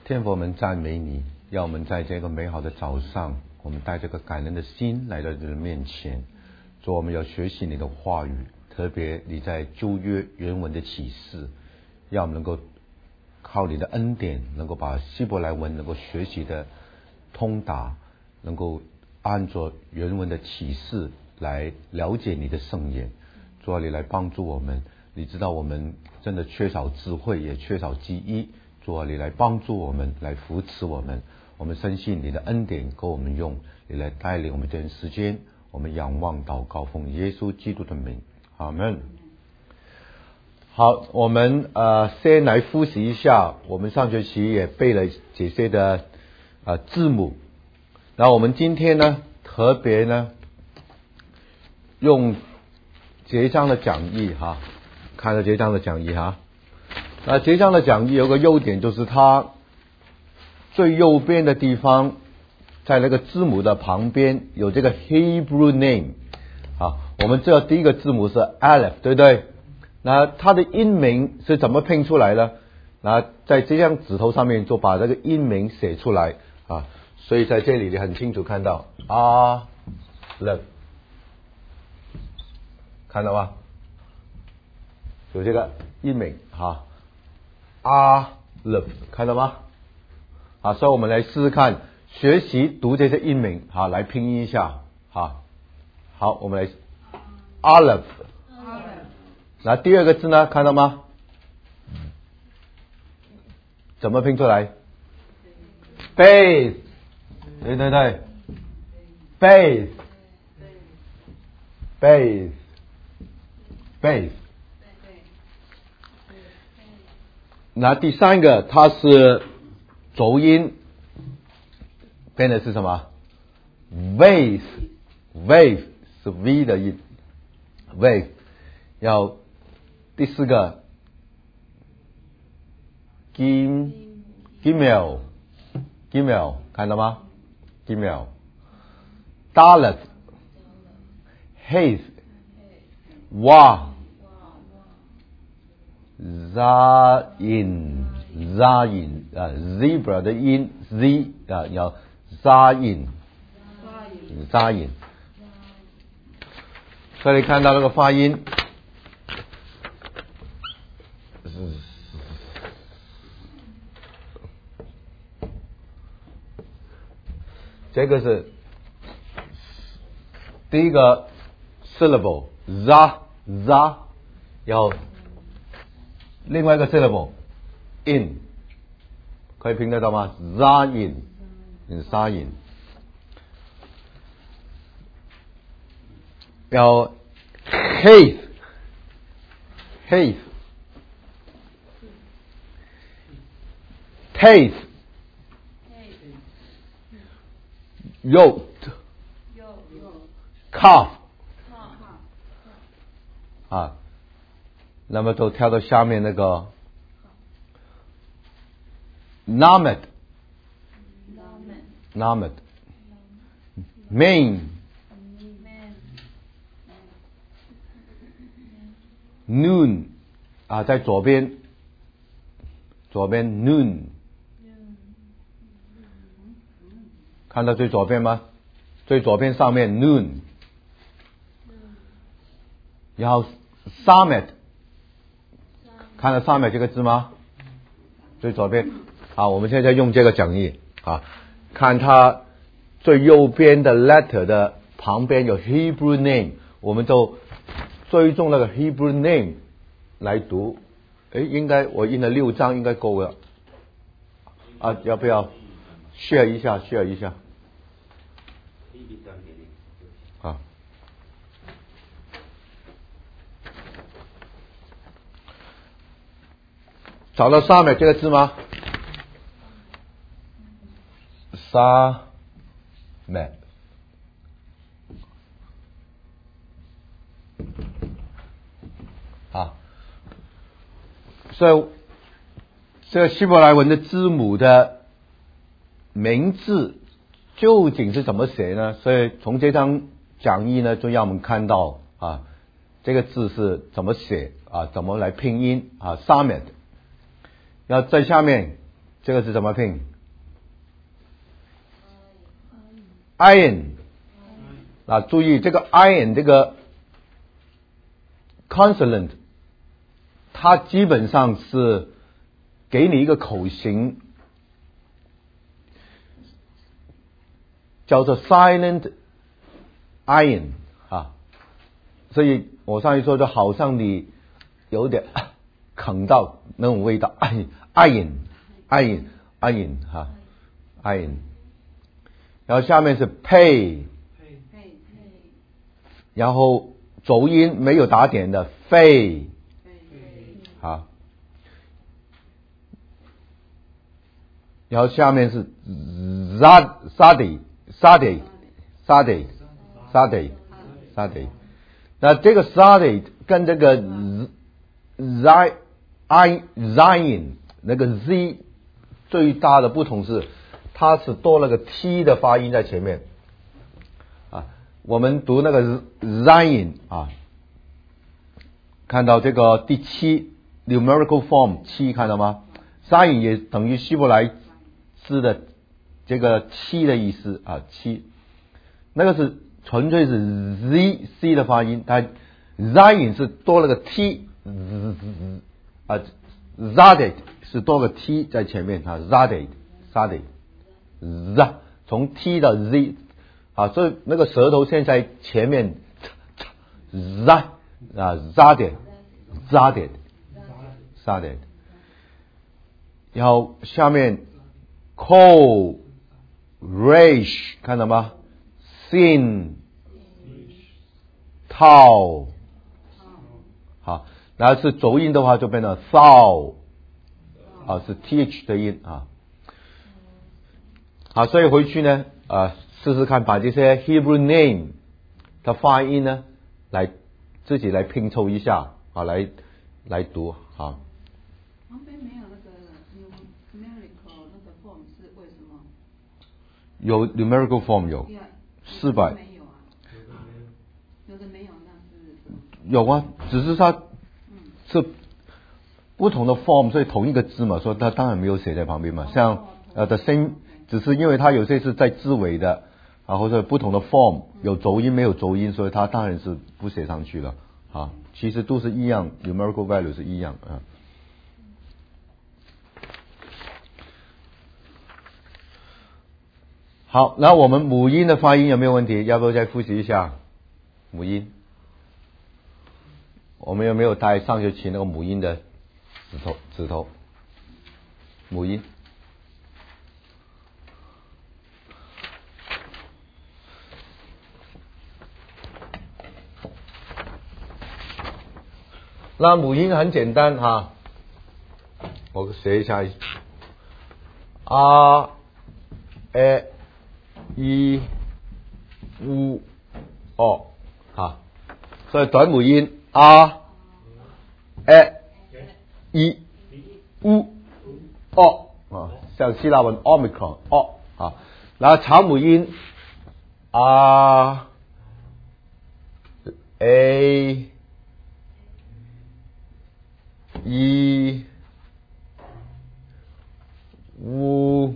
天父，我们赞美你，要我们在这个美好的早上，我们带着个感恩的心来到你的面前。主，我们要学习你的话语，特别你在旧约原文的启示，要我们能够靠你的恩典，能够把希伯来文能够学习的通达，能够按着原文的启示来了解你的圣言。主啊，你来帮助我们，你知道我们真的缺少智慧，也缺少记忆。主啊，你来帮助我们，来扶持我们。我们深信你的恩典够我们用，你来带领我们这段时间。我们仰望祷告，奉耶稣基督的名，阿们。好，我们先来复习一下，我们上学期也背了这些的字母。然后我们今天呢，特别呢用这张的讲义哈，看了这张的讲义哈。这张的讲义有个优点，就是它最右边的地方，在那个字母的旁边有这个 Hebrew name 啊。我们知道第一个字母是 Aleph， 对不对？那它的音名是怎么拼出来呢？那在这张纸头上面就把这个音名写出来啊。所以在这里你很清楚看到 Aleph， 看到吗？有这个音名哈。Aleph， 看到吗？所以我们来试试看，学习读这些音名，来拼音一下，好，我们来 Aleph， 那第二个字呢，看到吗？怎么拼出来 ？Base， 对 ，Base。那第三个，它是浊音，变的是什么 ？Wave 是 V 的音 ，Wave。要第四个 ，Gimel， 看到吗 ？Gimel。Dalet， Haze， Zayin zebra 的音 Z 要 Zayin， 所以你看到那个发音，这个是第一个 syllable za 要另外一个 syllable in， 可以拼得到吗 ？Zayin， 要 Haze， Taste， Yoked， Calf， 那么都跳到下面那个 Named， Main， Noon， 在左边 Noon， 看到最左边吗？最左边上面 Noon， 然后 Summit， 看到 Summit 这个字吗？最左边。好，我们现在用这个讲义看它最右边的 letter 的旁边有 Hebrew name， 我们就追踪那个 Hebrew name 来读。应该我印了6张，应该够了要不要 share 一下找到 Summit 这个字吗？Summit， 所以这个希伯来文的字母的名字究竟是怎么写呢？所以从这张讲义呢，就让我们看到这个字是怎么写怎么来拼音Summit。要在下面这个是怎么拼 ？iron。啊，注意这个 iron 这个 consonant， 它基本上是给你一个口型，叫做 silent iron 啊。所以我上一说就好像你有点啃到那种味道 iron 哈 iron， 然后下面是 pay， 然后浊音没有打点的 fei， 好，然后下面是 sade， 那这个 sade 跟这个 zion 那个 z 最大的不同是，它是多了个 t 的发音在前面啊。我们读那个 zion 啊，看到这个第7 numerical form 7，看到吗？ zion 也等于希伯来字的这个7的意思啊，7，那个是纯粹是 z 的发音，它 zion 是多了个 t 啊 zaded 是多个 t 在前面啊 zaded z 从 t 到 z 啊，所以那个舌头现在前面 zaded， 然后下面 cold rage 看到吗？ sin tau， 好，然后是浊音的话就变成 thou 啊，是 th 的音啊。好，所以回去呢试试看把这些 Hebrew name 的发音呢自己来拼凑一下啊，来读啊。 旁边没有那个 numerical 那个 form 是为什么？ 有 numerical form 有400， 没有啊，有的没有，那是有啊，只是它是不同的 form， 所以同一个字嘛，所以它当然没有写在旁边嘛。像的声，只是因为它有些是在字尾的啊，或者不同的 form 有浊音没有浊音，所以它当然是不写上去了啊。其实都是一样 ，numerical value 是一样啊。好，那我们母音的发音有没有问题？要不要再复习一下母音？我们有没有带上学期那个母音的指头？母音。那母音很简单哈，我学一下啊，i u o 啊，所以短母音 r i u o 啊，像希腊文 omicron o 啊，然后长母音 r a i u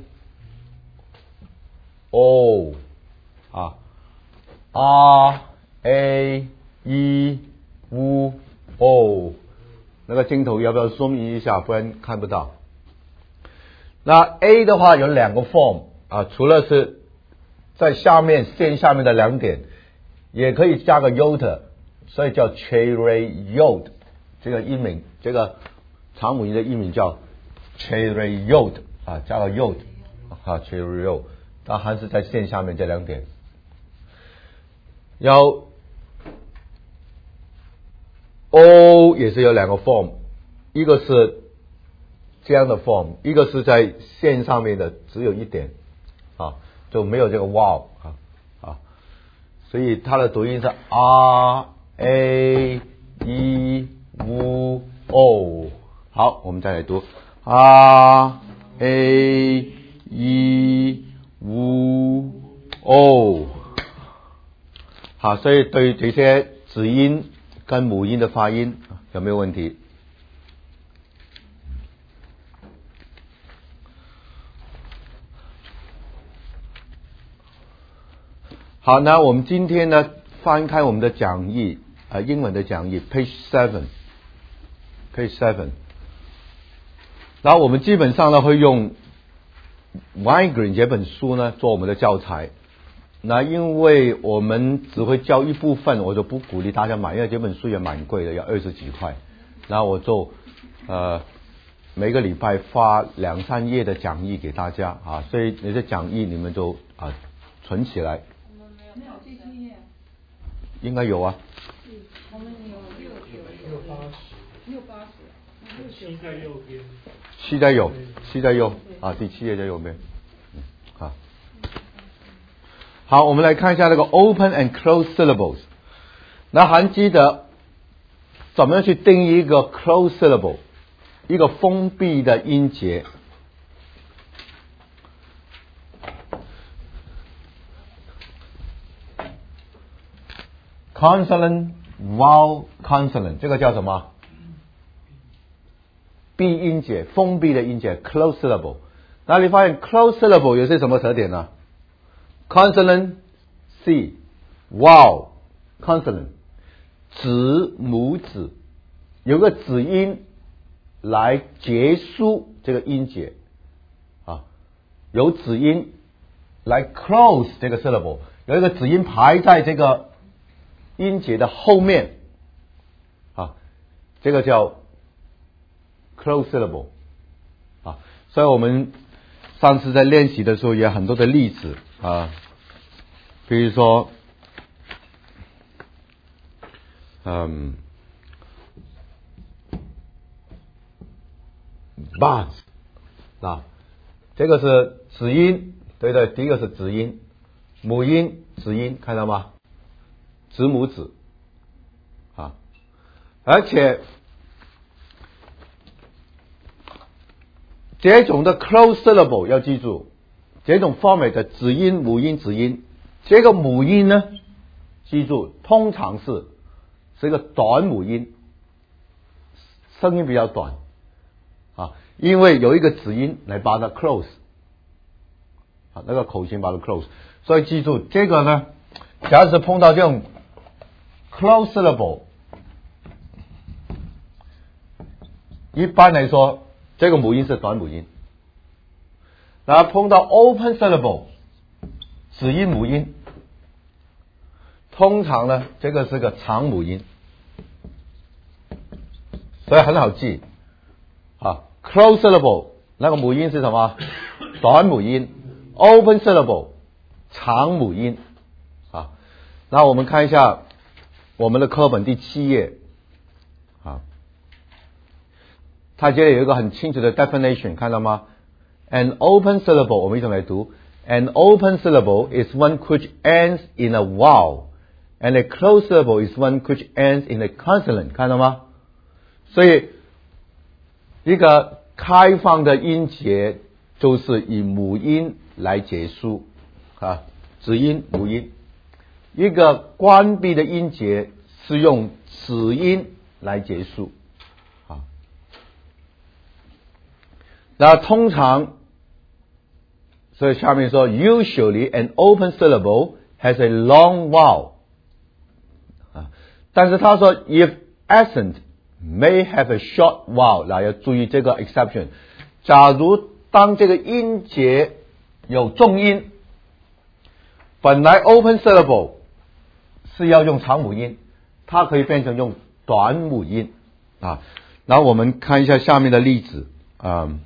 o 啊 r a i u o， 那个镜头要不要zoom in一下，不然看不到。那 a 的话有2个 form 啊，除了是在下面线下面的2点，也可以加个 iota， 所以叫 cherayot， 这个音名，这个长母音的音名叫 cherayot 啊，加个 yot 啊 cherayot， 它还是在线下面这2点。然后 o 也是有2个 form， 一个是这样的 form， 一个是在线上面的只有1点啊，就没有这个 vowel 啊，所以它的读音是 r a i u o。 好，我们再来读 r a i u o。 好，所以对于这些子音跟母音的发音有没有问题？ 好，那我们今天呢，翻开我们的讲义，英文的讲义 ，page 7， 然后我们基本上呢会用 Weingren 这本书呢做我们的教材。那因为我们只会教一部分，我就不鼓励大家买，因为这本书也蛮贵的，要20几块。然后我就每个礼拜发2、3页的讲义给大家啊，所以那些讲义你们就存起来。 没有第7页。 应该有啊。 我们有680。 7在右边。 7在右啊，第7页在右边。好，我们来看一下这个 open and close syllables。那还记得怎么样去定义一个 close syllable， 一个封闭的音节。consonant vowel consonant 这个叫什么？闭音节，封闭的音节 close syllable。那你发现 close syllable 有些什么特点呢？consonant C vowel consonant 子母子有个子音来结束这个音节啊，有子音来 close 这个 syllable， 有一个子音排在这个音节的后面啊，这个叫 close syllable 啊，所以我们上次在练习的时候也有很多的例子啊，比如说buzz 啊，这个是子音，对对，第一个是子音，母音子音，看到吗？子母子啊，而且这种的 close syllable 要记住，这种 format 的子音、母音、子音，这个母音呢，记住通常是一个短母音，声音比较短啊，因为有一个子音来把它 close 啊，那个口型把它 close， 所以记住这个呢，假如是碰到这种 close syllable， 一般来说这个母音是短母音，然后碰到 open syllable 子音母音，通常呢这个是个长母音，所以很好记啊。close syllable 那个母音是什么？短母音。open syllable 长母音啊。那我们看一下我们的课本第7页啊，它这里有一个很清楚的 definition， 看到吗？ An open syllable 我们一起来读 An open syllable is one which ends in a vowel and a closed syllable is one which ends in a consonant， 看到吗？所以一个开放的音节就是以母音来结束啊，子音母音。一个关闭的音节是用子音来结束啊。那通常，所以下面说 usually an open syllable has a long vowel 啊，但是他说 if accent may have a short vowel， 那要注意这个 exception。假如当这个音节有重音，本来 open syllable 是要用长母音，它可以变成用短母音啊。然后我们看一下下面的例子啊，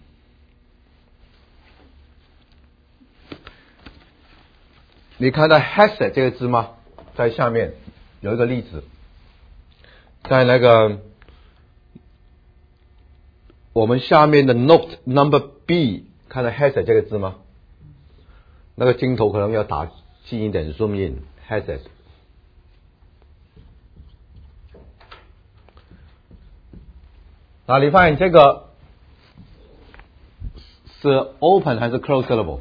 你看到 has 这个字吗？在下面有一个例子，在那个我们下面的 note number B， 看到 has 这个字吗？那个镜头可能要打近一点 zoom in has。那你发现这个是 open 还是 close syllable？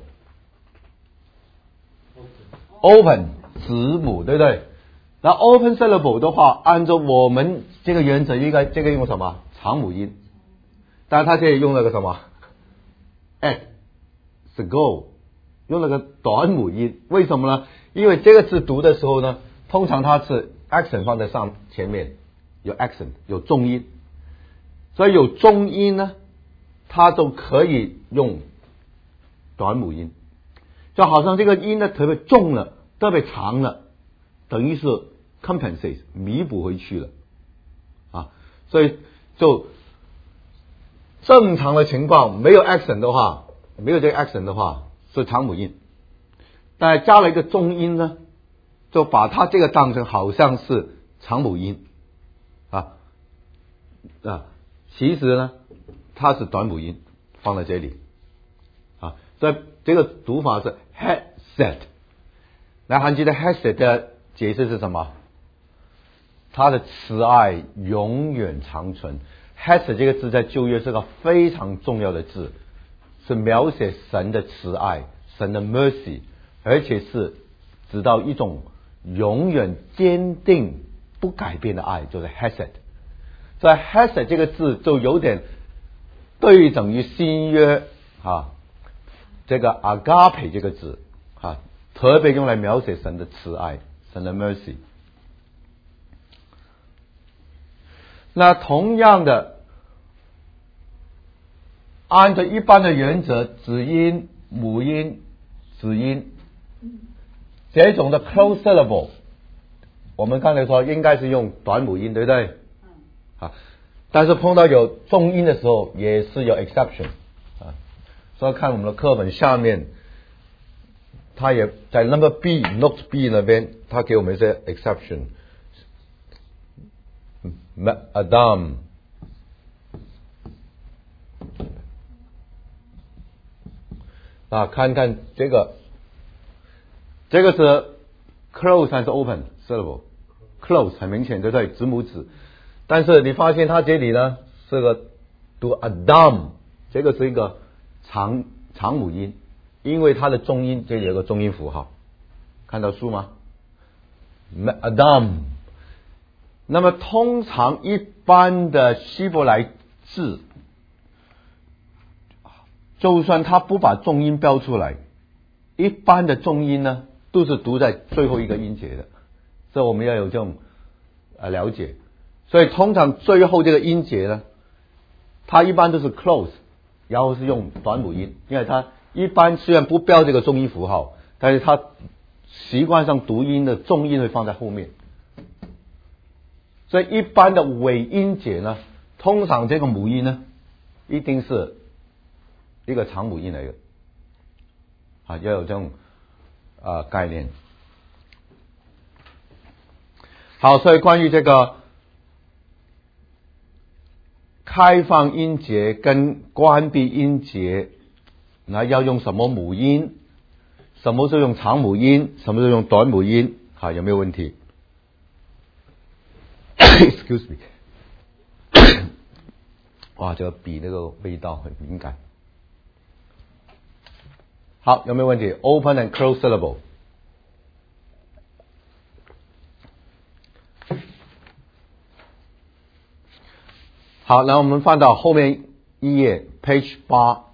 open 子母，对不对？那 open syllable 的话，按照我们这个原则，应该这个用什么？长母音。但是它这里用了个什么 ？at， 是 go， 用了个短母音，为什么呢？因为这个字读的时候呢，通常它是 accent 放在前面，有 accent 有重音，所以有重音呢，它都可以用短母音，就好像这个音呢特别重了，特别长了，等于是 compensate 弥补回去了啊，所以就正常的情况没有 accent 的话，没有这个 accent 的话是长母音，但加了一个重音呢，就把它这个当成好像是长母音啊，其实呢它是短母音放在这里啊，所以这个读法是 headset。来，还记得 headset 的解释是什么？它的慈爱永远长存。headset 这个字在旧约是个非常重要的字，是描写神的慈爱，神的 mercy， 而且是直到一种永远坚定不改变的爱，就是 headset。所以 headset 这个字就有点对等于新约这个 agape 这个字特别用来描写神的慈爱，神的 mercy。那同样的，按照一般的原则，子音、母音、子音这种的 close syllable， 我们刚才说应该是用短母音，对不对？但是碰到有重音的时候也是有 exception 所以看我们的课本下面，他也在 number B note B 那边，他给我们一些 exception。Adam 看看这个是 close 还是 open syllable？ close 很明显，对不对？子母子。但是你发现它这里呢是个读 Adam， 这个是一个长母音，因为它的重音这里有个重音符号，看到书吗？ Adam。那么通常一般的希伯来字，就算他不把重音标出来，一般的重音呢都是读在最后一个音节的，所以我们要有这种了解。所以通常最后这个音节呢，它一般都是 close， 然后是用短母音，因为它一般虽然不标这个重音符号，但是它习惯上读音的重音会放在后面。所以一般的尾音节呢，通常这个母音呢一定是一个长母音来的要有这种概念。好，所以关于这个开放音节跟关闭音节，那要用什么母音，什么时候用长母音，什么时候用短母音，有没有问题？Excuse me， 哇，这个笔那个味道很敏感。好，有没有问题 ？Open and close syllable。好，那我们翻到后面一页 ，page 8。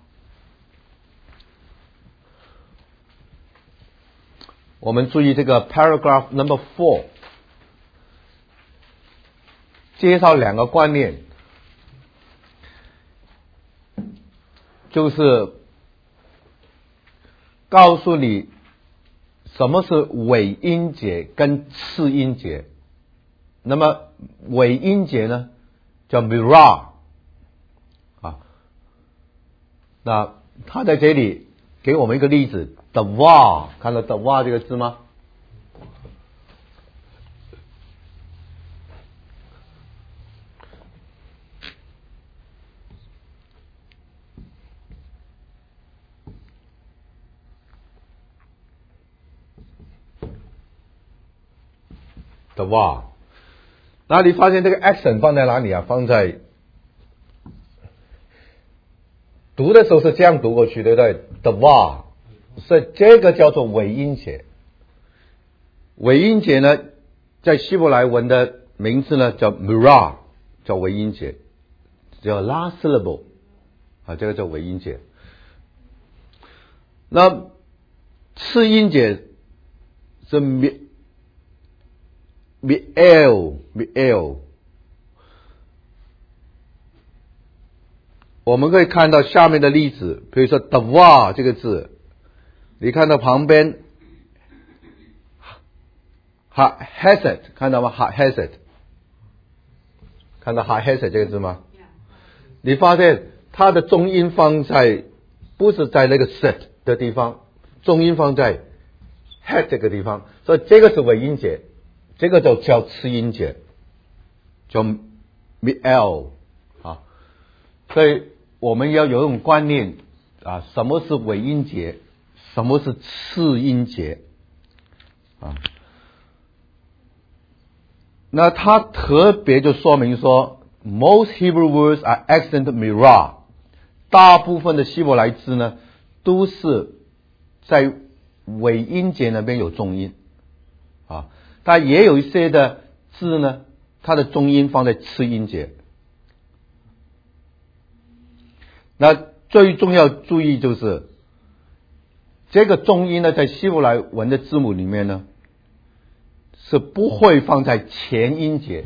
我们注意这个 paragraph number 4。介绍两个观念，就是告诉你什么是尾音节跟次音节。那么尾音节呢叫 mirror 那他在这里给我们一个例子 davar， 看到 davar 这个字吗？davar， 那你发现这个 accent 放在哪里放在读的时候是这样读过去，对不对 ？davar， 所以这个叫做尾音节。尾音节呢，在希伯来文的名字呢叫 mirror， 叫尾音节，叫 last syllable 这个叫尾音节。那次音节是 miel。我们可以看到下面的例子，比如说 davar 这个字，你看到旁边 hesed 看到吗 hesed 看到 hesed 这个字吗？你发现它的重音放在不是在那个 set 的地方，重音放在 head 这个地方，所以这个是尾音节，这个就叫次音节，叫 miel 啊。所以我们要有一种观念啊，什么是尾音节，什么是次音节啊？那它特别就说明说 ，most Hebrew words are accent mirah， 大部分的希伯来字呢都是在尾音节那边有重音啊，但也有一些的字呢，它的重音放在次音节。那最重要注意就是这个重音呢，在希伯来文的字母里面呢，是不会放在前音节，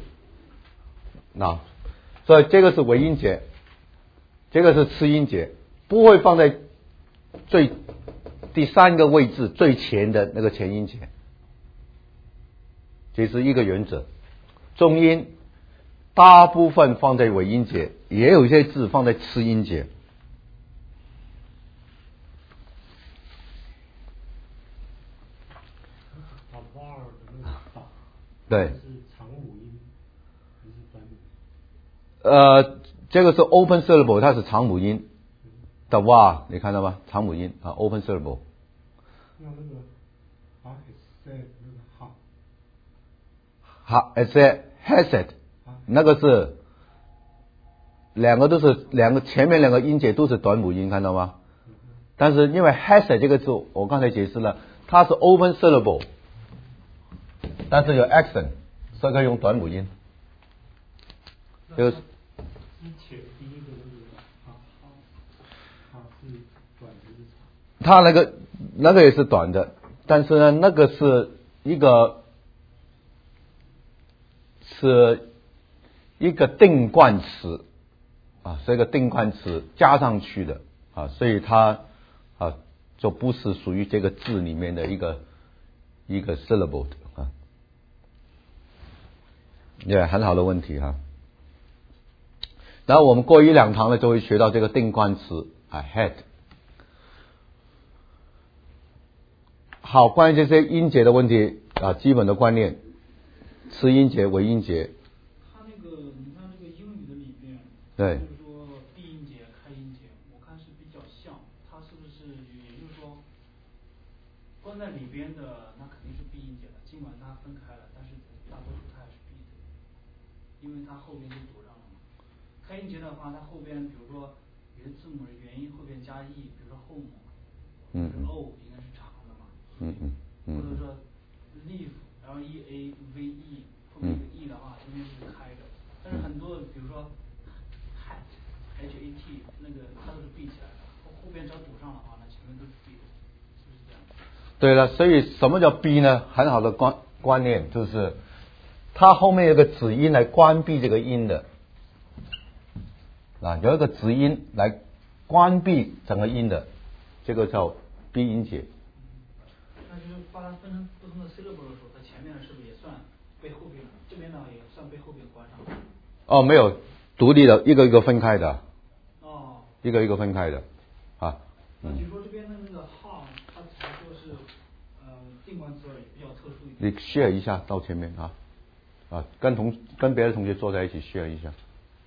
所以这个是尾音节，这个是次音节，不会放在第三个位置最前的那个前音节，这是一个原则。重音大部分放在尾音节，也有一些字放在次音节。对，这个是 open syllable， 它是长母音的哇，你看到吗？长母音啊 ，open syllable。 那个 hesed 那个是两个前面两个音节都是短母音，看到吗？但是因为 hesed 这个字，我刚才解释了，它是 open syllable。但是有 accent， 所以可以用短母音。就是它那个也是短的，但是呢，那个是一个定冠词啊，是一个定冠词加上去的啊，所以它啊就不是属于这个字里面的一个 syllable 的啊。也很好的问题哈。然后我们过一两堂呢，就会学到这个定冠词啊 head。好，关于这些音节的问题啊，基本的观念，次音节、尾音节。 它那个，你看这个英语的里边， 对， 就是说闭音节、开音节，我看是比较像，它是不是也就是说，关在里边的那肯定是闭音节的，尽管它分开了，但是大多数它还是闭的，因为它后边就堵上了嘛。开音节的话，它后边比如说有的字母的元音后边加 e， 比如说 home， o 应该是长的嘛，或者说 leaf leave 后面一个 e 的话，中间是开的。但是很多比如说 hat那个它都是闭起来的，后边只要堵上的话，那前面都是闭的，是不是这样？ 对了，所以什么叫闭呢？很好的观念就是，它后面有个子音来关闭这个音的。啊，有一个子音来关闭整个音的，这个叫闭音节。 那就是把它分成不同的 syllable 的时候，它前面是不是也算被后边，这边呢也算被后边关上？ 哦，没有，独立的，一个一个分开的。 哦。 一个一个分开的，啊。 那比如说这边的那个 how， 它才说是定冠词也比较特殊一点。 你 share 一下到前面啊，跟别的同学坐在一起 share 一下。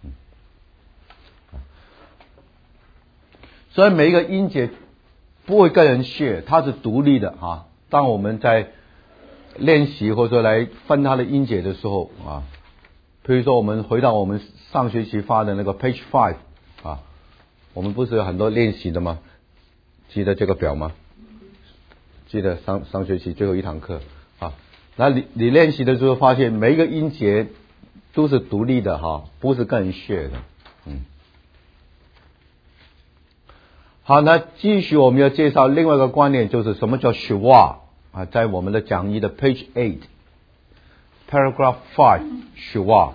所以每一个音节不会跟人 share， 它是独立的啊。当我们在练习或者来分它的音节的时候啊，比如说我们回到我们上学期发的那个 page 5啊，我们不是有很多练习的吗？记得这个表吗？记得上学期最后一堂课啊。那你练习的时候发现每一个音节都是独立的哈，不是跟人 share 的。 好，那继续我们要介绍另外一个观念，就是什么叫 Shiva 啊，在我们的讲义的 page 8 paragraph 5 Shiva。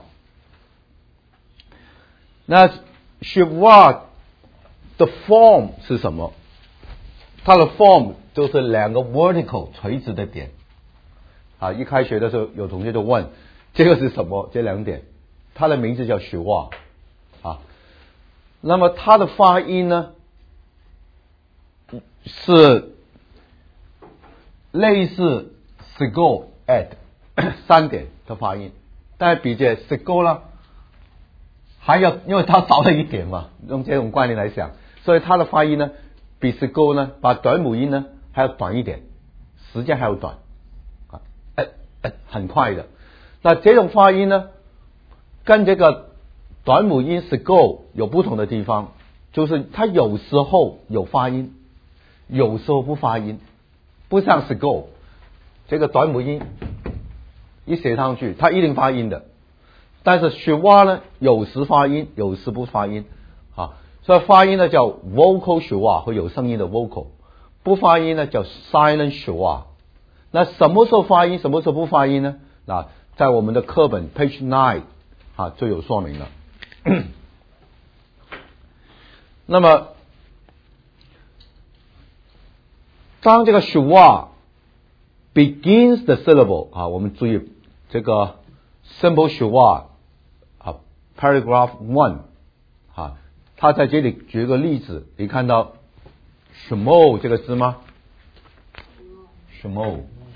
那 Shiva 的 form 是什么？它的 form 就是两个 vertical 垂直的点。啊，一开学的时候有同学就问这个是什么？这两点，它的名字叫 Shiva 啊。那么它的发音呢？是类似 Sigo at 3点的发音，但比这 Sigo 呢还要，因为它少了一点嘛，用这种观念来想，所以它的发音呢比 Sigo 呢把短母音呢还要短一点，时间还要短啊，很快的。那这种发音呢跟这个短母音 Sigo 有不同的地方，就是它有时候有发音。有时候不发音，不像 Sigo 这个短母音一写上去，它一定发音的。但是 Shiva 呢，有时发音，有时不发音啊。所以发音呢叫 vocal Shiva 会有声音的 vocal， 不发音呢叫 silent Shiva。那什么时候发音，什么时候不发音呢？那在我们的课本 page 9啊就有说明了。那么当这个 Shiva begins the syllable 啊，我们注意这个 simple Shiva 啊 paragraph 1啊，他在这里举个例子，你看到 Shmo 这个字吗 ？Shmo，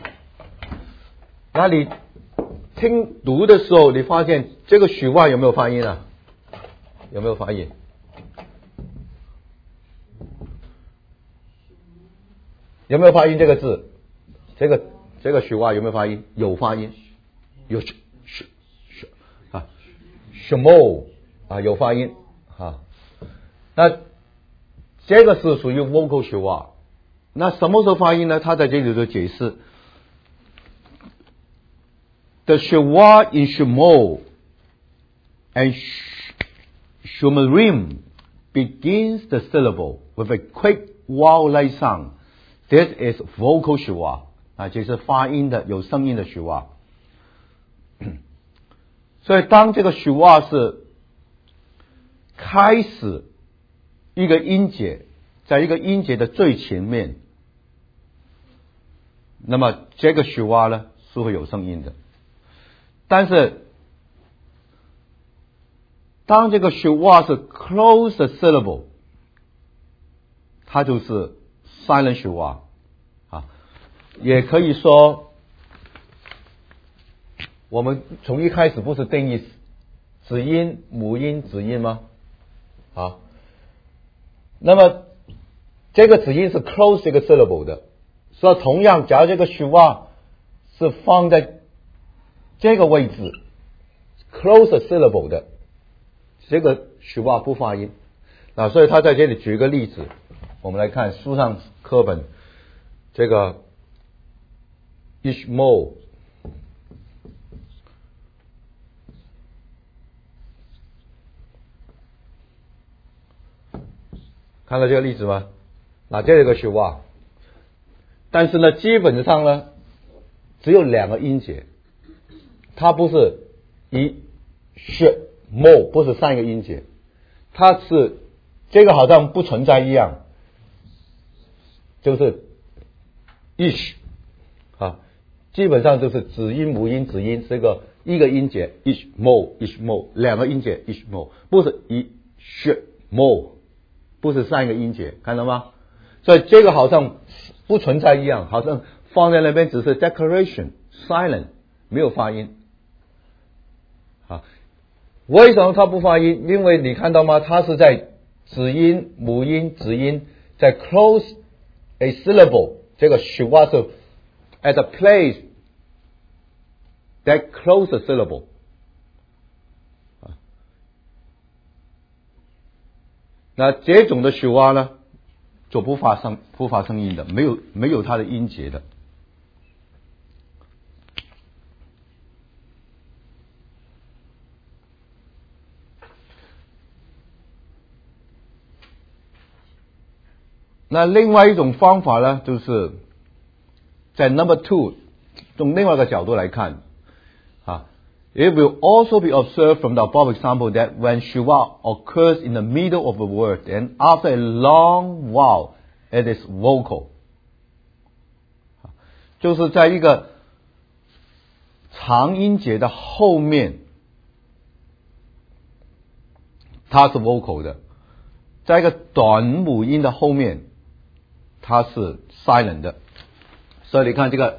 那你听读的时候，你发现这个 Shiva 有没有发音啊？有没有发音？有没有发音这个字？这个Shiva有没有发音？有发音，有啊，Shmo 啊有发音啊。那这个是属于 vocal Shiva。那什么时候发音呢？他在这里就解释 ，the Shiva in Shmo and Shumarim begins the syllable with a quick vowel-like sound。This is vocal Shiva 啊，这是发音的有声音的 Shiva。所以当这个 Shiva 是开始一个音节，在一个音节的最前面，那么这个 Shiva 呢是会有声音的。但是当这个 Shiva 是 close the syllable， 它就是 silent Shiva 啊，也可以说，我们从一开始不是定义子音、母音、子音吗？啊，那么这个子音是 close 这个 syllable 的，所以同样，假如这个 Shiva 是放在这个位置 close syllable 的，这个 Shiva 不发音。那所以他在这里举个例子。我们来看书上课本这个 Ishmo 看到这个例子吗？那这个 Shiva， 但是呢基本上呢只有两个音节，它不是Shmo 不是三个音节，它是这个好像不存在一样，就是 ish 啊，基本上就是子音、母音、子音，这个一个音节 ishmo， 两个音节 ishmo， 不是ishmo， 不是三个音节，看到吗？所以这个好像不存在一样，好像放在那边只是 declaration silent， 没有发音啊。为什么它不发音？因为你看到吗？它是在子音、母音、子音在 close a syllable， 这个 Shiva 是 at a place that close a syllable。那这种的 Shiva 呢，就不发声音的，没有它的音节的。 那另外一种方法呢，就是在 number 2从另外一个角度来看啊 ，it will also be observed from the above example that when Shiva occurs in the middle of a word and after a long while it is vocal， 就是在一个长音节的后面，它是 vocal 的，在一个短母音的后面，它是 silent 的。所以你看这个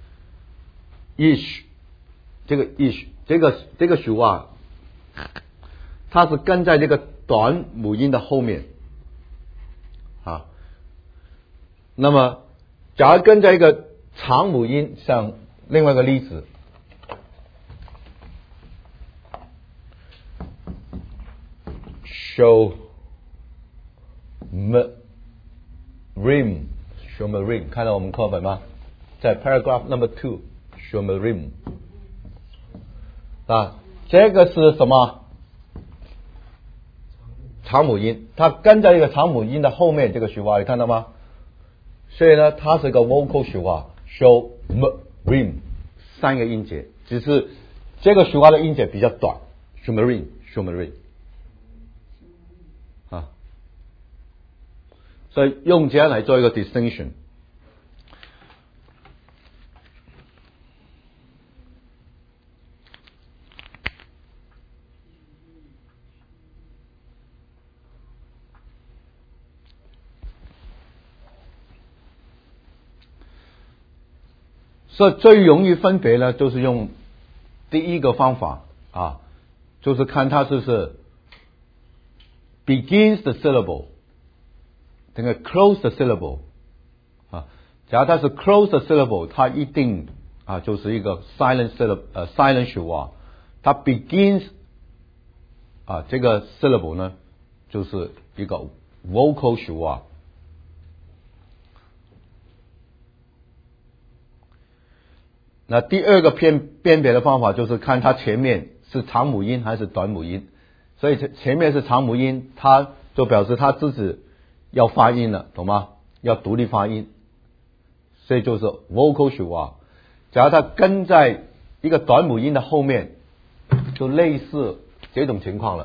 ish， 这个 ish， 这个 Shiva， 它是跟在这个短母音的后面啊。那么，假如跟在一个长母音，像另外一个例子。show rim， 看到我们课本吗？在 paragraph number 2 show rim 啊，这个是什么？长母音，它跟在一个长母音的后面，这个Shiva你看到吗？所以呢，它是一个 vocal Shiva show rim 3个音节，只是这个Shiva的音节比较短 show rim啊，所以用这样来做一个 distinction。所以最容易分别呢，就是用第一个方法啊，就是看它是不是 begins the syllable， 这个 close the syllable 啊，假如它是 close the syllable， 它一定啊就是一个 silent Shiva， 它 begins 啊这个 syllable 呢就是一个 vocal Shiva。那第二个辨别的方法就是看它前面是长母音还是短母音，所以前面是长母音，它就表示它自己要发音了，懂吗？要独立发音，所以就是 vocal Shiva。假如它跟在一个短母音的后面，就类似这种情况了，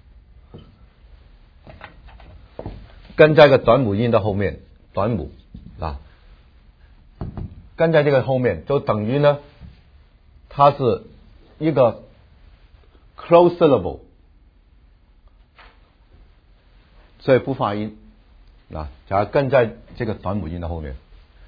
跟在一个短母音的后面，短母啊。跟在这个后面，就等于呢，它是一个 close syllable， 所以不发音啊。假如跟在这个短母音的后面，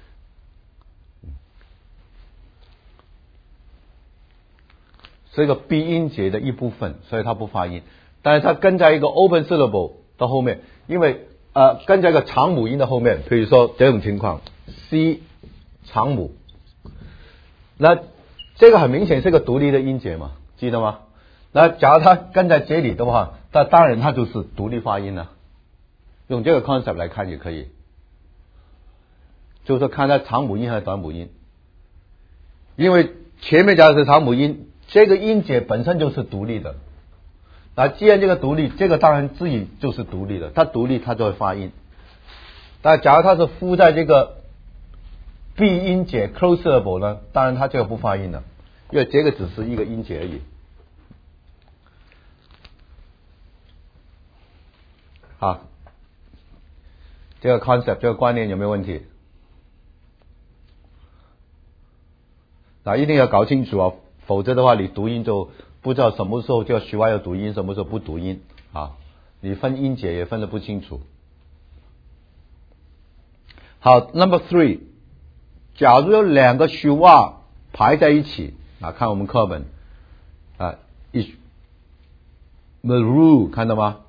是一个闭音节的一部分，所以它不发音。但是它跟在一个 open syllable 的后面，因为跟在一个长母音的后面，比如说这种情况 ，C。长母，那这个很明显是个独立的音节嘛，记得吗？那假如它跟在这里的话，那当然它就是独立发音了。用这个 concept 来看也可以，就是说看它长母音还是短母音。因为前面加的是长母音，这个音节本身就是独立的。那既然这个独立，这个当然自己就是独立的，它独立它就会发音。但假如它是附在这个闭音节 close syllable 呢，当然它这个不发音了，因为这个只是一个音节而已。好，这个 concept 这个观念有没有问题？那一定要搞清楚啊，否则的话你读音就不知道什么时候叫Shiva要读音，什么时候不读音啊，你分音节也分得不清楚。好 ，Number 3。假如有2个Shiva排在一起啊，看我们课本啊 ，Ishmaru 看到吗？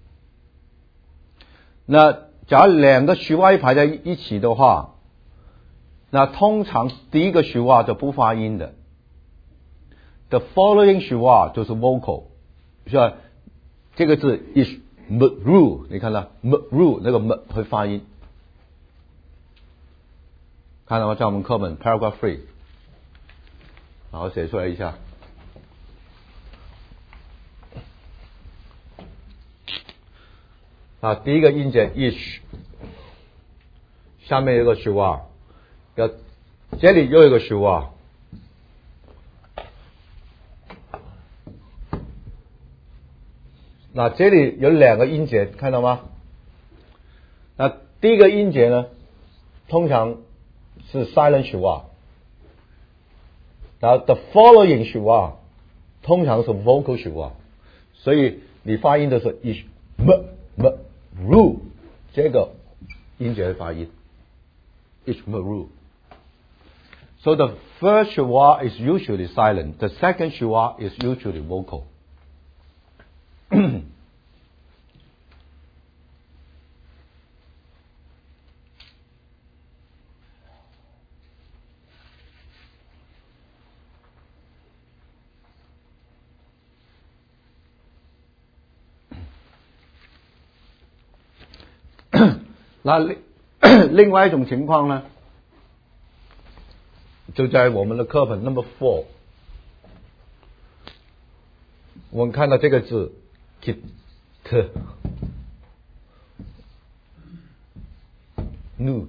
那假如2个Shiva排在一起的话，那通常第一个Shiva就不发音的 ，the following Shiva 就是 vocal， 是吧？这个字 Ishmaru， 你看到 Maru 那个 m 会发音。看到吗？在我们课本 paragraph 3， 好，我写出来一下。啊，第一个音节 ish， 下面有个手啊，这里又有个手啊。那这里有两个音节，看到吗？那第一个音节呢，通常是 silent schwa， 然后 the following schwa 通常是 vocal schwa， 所以你发音的时候 is ru 这个音节的发音 is ru。 So the first schwa is usually silent, the second schwa is usually vocal 。那另外一种情况呢，就在我们的课本 number 4， 我们看到这个字 kit nu，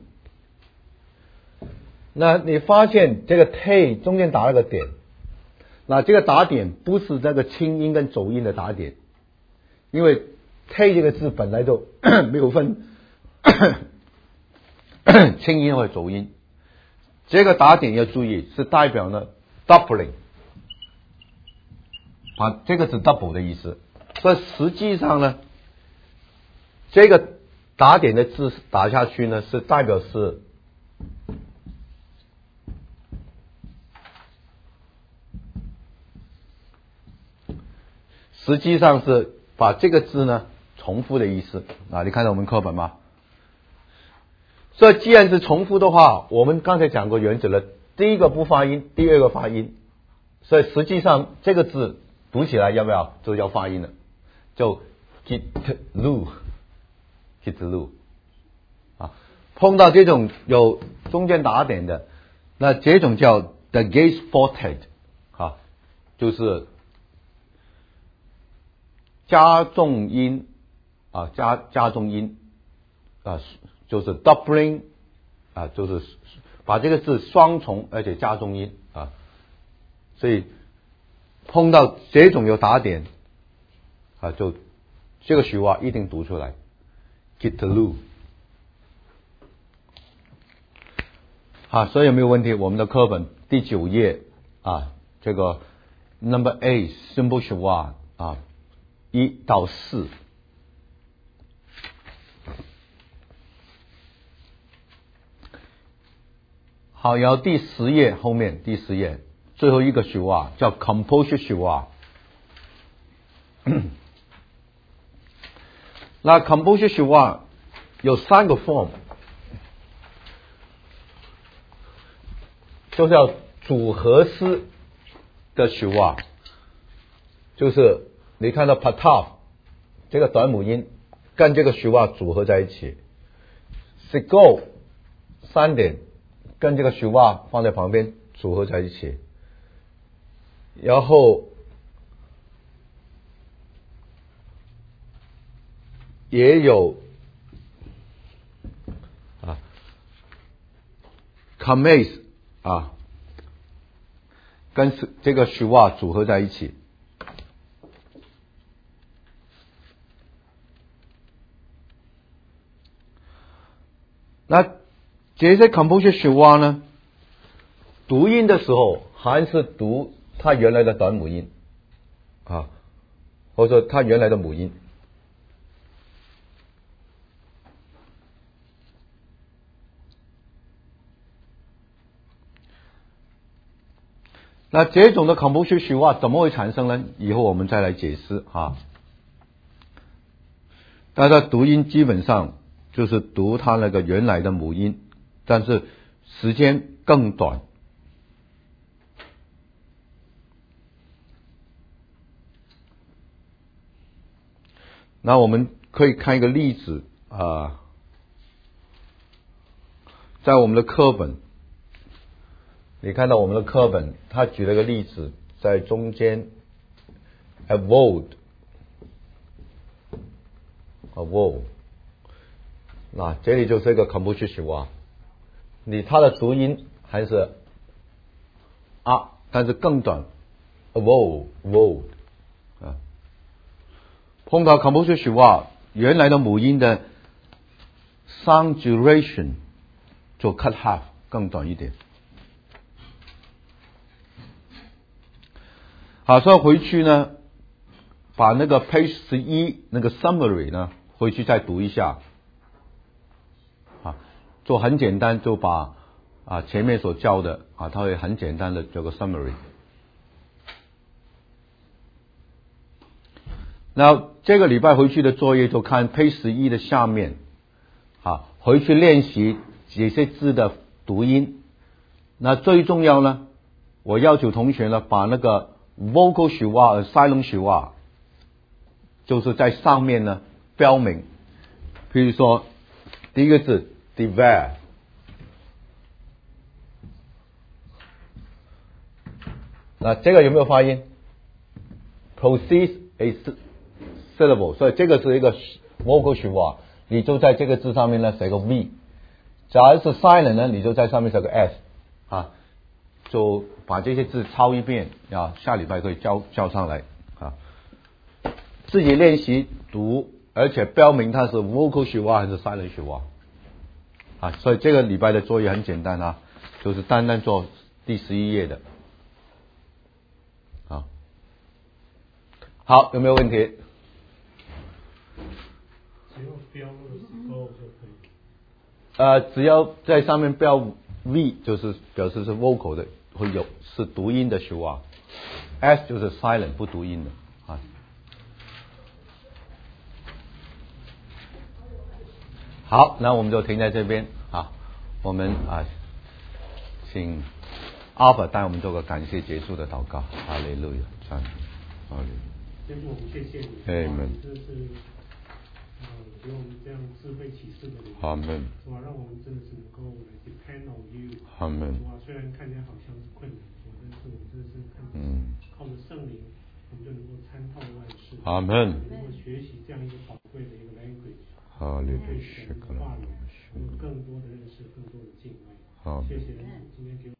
那你发现这个 t 中间打了个点，那这个打点不是这个清音跟走音的打点，因为 t 这个字本来就没有分清音或走音，这个打点要注意，是代表呢 doubling， 这个是 double 的意思。所以实际上呢，这个打点的字打下去呢，是代表是实际上是把这个字呢重复的意思啊，你看到我们课本吗？所以既然是重复的话，我们刚才讲过原则了，第一个不发音，第二个发音，所以实际上这个字读起来要不要就要发音了，就 kitlu 啊，碰到这种有中间打点的，那这种叫 the gaze forte 啊，就是加重音啊，加重音啊，就是 doubling 啊，就是把这个字双重而且加重音啊，所以碰到这种有打点啊，就这个句话一定读出来 kitlu 啊，所以有没有问题？我们的课本第9页啊，这个 number 8 simple schwa 啊，1到4。好，然后第10页后面第10页最后一个schwa叫 composure schwa。那 composure schwa 有3个 form， 就是要组合式的schwa，就是你看到 pataf 这个短母音跟这个schwa组合在一起 ，sigo 3点跟这个schwa放在旁边组合在一起，然后也有啊 kamase 啊跟这个schwa组合在一起。那这些 composure schwa 呢，读音的时候还是读它原来的短母音啊，或者说它原来的母音。那这种的 composure schwa 怎么会产生呢？以后我们再来解释哈。大家读音基本上就是读它那个原来的母音，但是时间更短。那我们可以看一个例子啊，在我们的课本，你看到我们的课本，他举了个例子，在中间 avoid， 那这里就是一个 composure schwa 它的读音还是啊，但是更短 ，avoid 啊。碰到 composition 说话，原来的母音的 sound duration 就 cut half 更短一点。好，所以回去呢，把那个 page 11那个 summary 呢，回去再读一下。做很简单，就把前面所教的它会很简单的做个 summary。那这个礼拜回去的作业就看 page 11的下面，回去练习这些字的读音。那最重要呢，我要求同学呢把那个 vocal 说话和 silent 说话，就是在上面呢标明。比如说第一个字 devour， 那这个有没有发音 ？proceed a syllable， 所以这个是一个 vocal 说话，你就在这个字上面呢写个 v。假如是 silent 呢，你就在上面写个 s 就把这些字抄一遍下礼拜可以交上来自己练习读，而且标明它是 vocal 说话还是 silent 说话所以这个礼拜的作业很简单就是单单做第11页的好，有没有问题？ 只要标的时候就可以。 只要在上面标 V 就是表示是 vocal 的，会有是读音的说话 ，S 就是 silent 不读音的好，那我们就停在这边我们请阿伯带我们做个感谢结束的祷告。哈利路亚，赞美哈利路亚。 天父，我们谢谢你，这是给我们这样智慧启示的灵， 阿门。 是吧？让我们真的是能够来 depend on you， 阿门。 是吧？虽然看起来好像是困难，但是我们真的是靠着圣灵，我们就能够参透万事。 阿门。 能够学习这样一个宝贵的一个 language， 哈利路对神的话语，有更多的认识，更多的敬畏。谢谢你今天给我。